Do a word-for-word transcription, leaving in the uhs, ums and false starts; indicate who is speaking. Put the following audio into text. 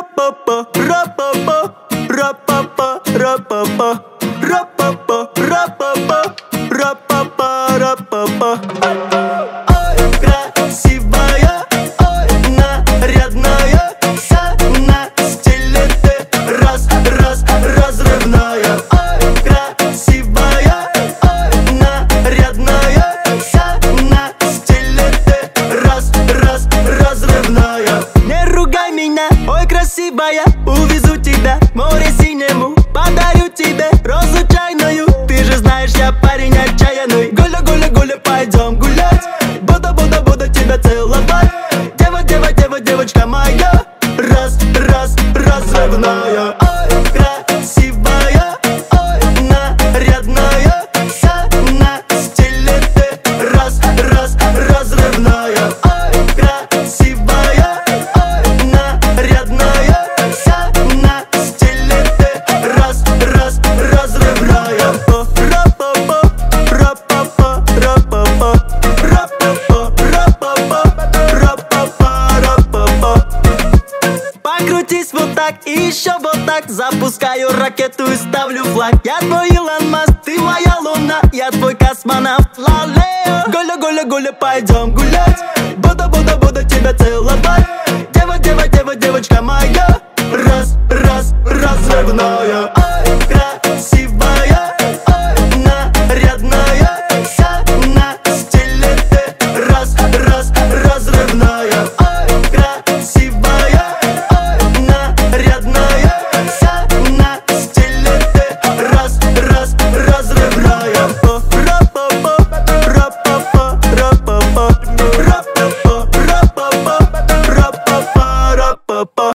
Speaker 1: Ра-па-па, ра-па-па, ра-па-па, ра-па-па, ра-па-па, ра-па-па, ра-па-па, ра-па-па. Ой, красивая, ой, нарядная, вся на стиле ты, раз, раз, разрывная. Ой, красивая, ой, нарядная, вся на стиле ты, раз, раз, разрывная. Не ругай меня, ой, красивая, увезу тебя к море синему, подарю тебе розу чайную. Ты же знаешь, я парень отчаянный. Гуля, гуля, гуля, пойдем гулять. Буду, буду, буду тебя целовать. Дева, дева, дева, девочка моя, раз, раз, разрывная. Ой, красивая, ой, нарядная, вся на стиле ты, раз, раз, разрывная. Ой, красивая, ой, нарядная, вся на стиле ты, раз, раз, разрывная. Ра-па-па, ра-па-па, ра-па-па, ра-па-па, ра-па-па, ра-па-па, ра-па-па. Покрутись вот так и еще вот так. Запускаю ракету и ставлю флаг. Я твой Илон Маск, ты моя луна, я твой космонавт, ла-лео. Гуля, гуля, гуля, пойдем гулять. Буду, буду, буду тебя целовать. Дева, дева, дева, девочка моя, раз, раз, разрывная. Ой,